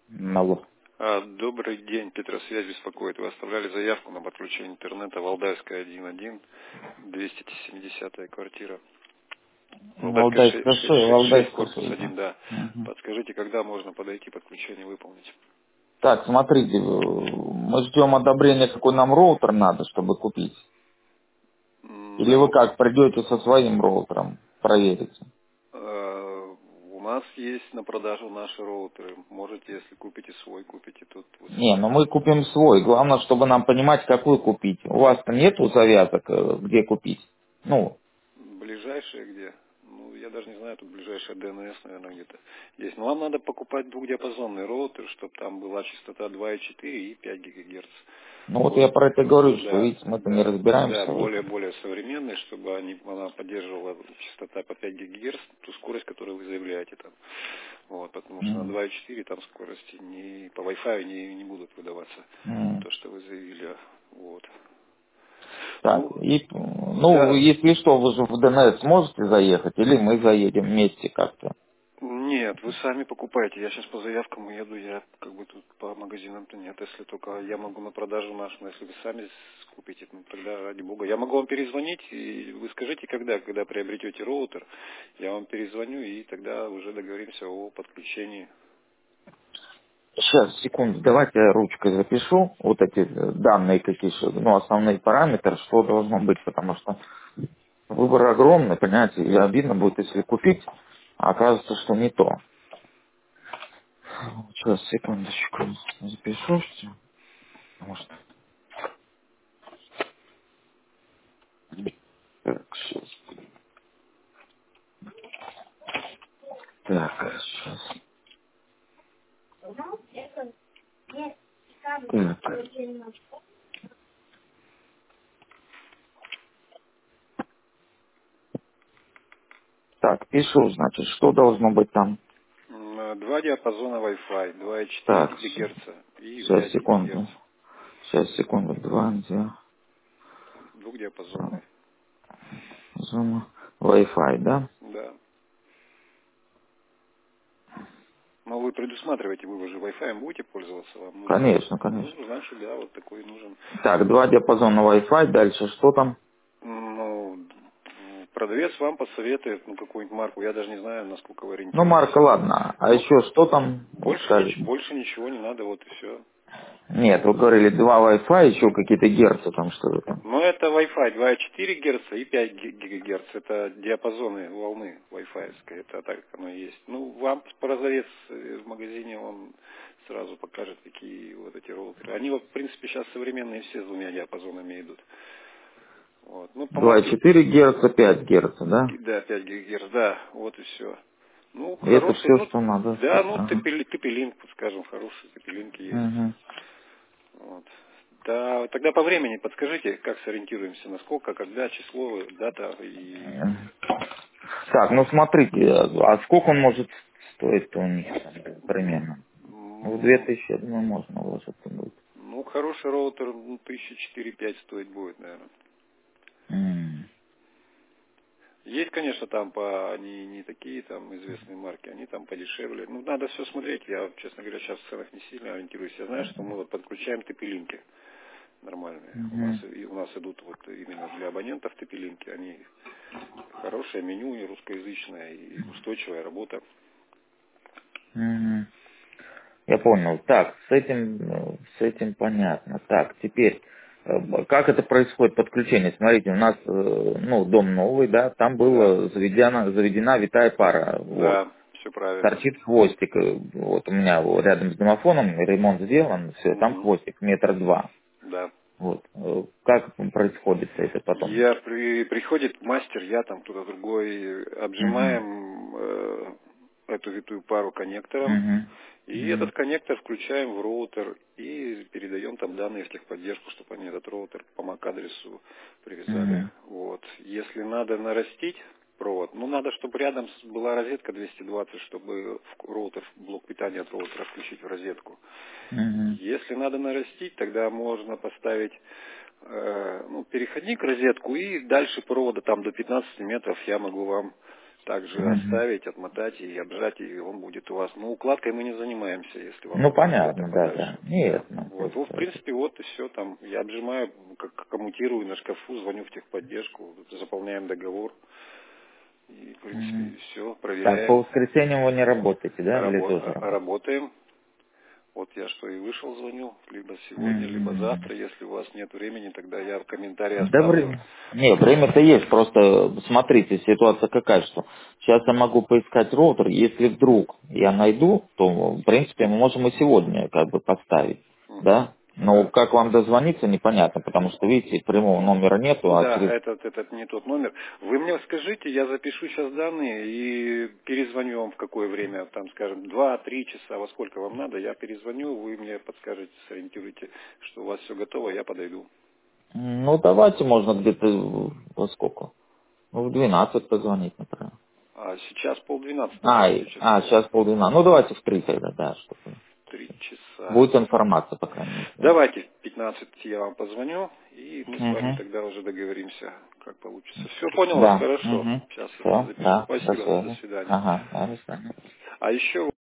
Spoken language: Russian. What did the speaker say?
Алло. Добрый день, Петросвязь беспокоит. Вы оставляли заявку на подключение интернета Валдайская 1.1, 270-я квартира. Валдайская Валдайская 6, Валдайская корпус 6, да. 1, да. Мгм. Подскажите, когда можно подойти, подключение выполнить? Так, смотрите, мы ждем одобрения, какой нам роутер надо, чтобы купить. Или вы Ну, как, придете со своим роутером, проверите? у нас есть на продажу наши роутеры. Можете, если купите свой, купите тут. Вы Не, сами. ну мы купим свой. Главное, чтобы нам понимать, какой купить. У вас-то нету завязок, где купить? Ну, Ближайшие где? Ну, я даже не знаю, тут ближайшая ДНС, наверное, где-то есть. Но вам надо покупать двухдиапазонный роутер, чтобы там была частота 2,4 и 5 ГГц. ну вот я Вот, про это говорю, что, да, видите, мы-то не да, да, разбираемся в этом. более современные, чтобы она поддерживала частота по 5 ГГц, ту скорость, которую вы заявляете там. Вот, потому что на М, 2,4 там скорости не, по Wi-Fi не будут выдаваться м. то, что вы заявили. Вот. Так, Ну, и, ну, да, если что, вы же в ДНС сможете заехать, или мы заедем вместе как-то? нет, вы сами покупаете. Я сейчас по заявкам еду, я как бы тут по магазинам-то нет. Если только я могу на продажу нашу, но если вы сами купите, ну тогда ради бога. Я могу вам перезвонить, и вы скажите, когда приобретете роутер, я вам перезвоню, и тогда уже договоримся о подключении. Сейчас, секунду, давайте я ручкой запишу вот эти данные какие, ну, основные параметры, что должно быть, потому что выбор огромный, понимаете, и обидно будет, если купить, а окажется, что не то. Сейчас, секундочку, запишу все, потому что... Так, сейчас. Так, сейчас. Так, так, пишу, значит, что должно быть там. Два диапазона Wi-Fi, 2,4 Так, ГГц и сейчас, 5 ГГц. секунду. Сейчас, секунду, Двухдиапазонный. зона Wi-Fi, да? Да. Но вы предусматриваете, вы же Wi-Fi будете пользоваться, вам нужен, Конечно, ну, конечно. значит, да, вот такой нужен. Так, два диапазона Wi-Fi, дальше что там? Ну, продавец вам посоветует, ну, какую-нибудь марку, я даже не знаю, насколько вы Ну, марка, ориентируетесь. ладно. А Ну, еще что там? Вот скажите. больше ничего не надо, вот и все. Нет, вы говорили два Wi-Fi, еще какие-то герцы там что-то там. Но это Wi-Fi 2,4 Гц и 5 ГГц, это диапазоны волны Wi-Fi, это так оно и есть. Ну, вам продавец в магазине, он сразу покажет, какие вот эти роутеры. Они, вот, в принципе, сейчас современные все с двумя диапазонами идут. Вот. Ну, по Два и марке, четыре Герца, 5 Герца, да? да, 5 ГГц, да, вот и все. Ну, И это хороший, все, ну, что надо. да, ну, Ага. тепелинг, скажем, хорошие тепелинки есть. Угу. Вот. Да, тогда по времени подскажите, как сориентируемся, насколько, когда, число, дата и... Так, ну смотрите, а сколько он может стоить-то у них там, примерно? В Ну, 2000, я думаю, можно вложиться будет. ну, хороший роутер, ну, 1004-5 стоить будет, наверное. М. Есть, конечно, там не такие там известные марки, они там подешевле. Ну, надо все смотреть. Я, честно говоря, сейчас в ценах не сильно ориентируюсь. Я знаю, что мы вот подключаем тепелинки нормальные. Мгм. У нас идут вот именно для абонентов тепелинки. Они хорошее меню, и русскоязычное, и устойчивая работа. Мгм. Я понял. Так, с этим понятно. Так, теперь, как это происходит подключение? Смотрите, у нас, ну, дом новый, да, там Да, была заведена витая пара, вот. да, все правильно. Торчит хвостик, вот у меня вот рядом с домофоном ремонт сделан, все, там Мгм. хвостик метра два. Да. Вот. Как происходит это потом? Приходит мастер, я там кто-то другой, Угу. обжимаем эту витую пару коннектором, Угу. и этот коннектор включаем в роутер и передаем там данные в техподдержку, чтобы они этот роутер по MAC-адресу привязали. Угу. Вот. Если надо нарастить провод, ну надо, чтобы рядом была розетка 220, чтобы в роутер, в блок питания от роутера включить в розетку. Угу. Если надо нарастить, тогда можно поставить ну, переходник, розетку, и дальше провода там до 15 метров я могу вам также Мгм. оставить, отмотать и обжать, и он будет у вас. Ну, укладкой мы не занимаемся, если вам Ну, это надо где-то понятно, да, подальше. да. Нет, ну, Вот. Ну, в просто... принципе, вот и все там. Я обжимаю, как коммутирую на шкафу, звоню в техподдержку, заполняем договор. И, в принципе, Мгм. все, Так, по проверяем. воскресеньям вы не работаете, да, или тоже работаете? Работаем. Вот я что и вышел, звоню, либо сегодня, либо Мгм. завтра. Если у вас нет времени, тогда я в комментарии Да, оставлю. время. Не, время-то есть, просто смотрите, ситуация какая, что сейчас я могу поискать роутер, если вдруг я найду, то, в принципе, мы можем и сегодня как бы поставить, Мгм. да? Но Да. как вам дозвониться, непонятно, потому что, видите, прямого номера нету, а Да, через... этот не тот номер. Вы мне скажите, я запишу сейчас данные и перезвоню вам в какое время, там, скажем, 2-3 часа, во сколько вам надо, я перезвоню, вы мне подскажете, сориентируете, что у вас все готово, я подойду. Ну, давайте можно где-то во сколько? Ну, в 12 позвонить, например. А сейчас 11:30, сейчас Сейчас полдвенадцатого. Ну, давайте в 3 тогда, да, чтобы... 3 часа. Будет информация, по крайней мере, да. Давайте в 15 я вам позвоню, и мы с вами Угу. тогда уже договоримся, как получится. Все, понял вас, Да. хорошо. Угу. Сейчас я Все, запишу. да, до Спасибо, до связи. свидания. Ага, да, до свидания. А еще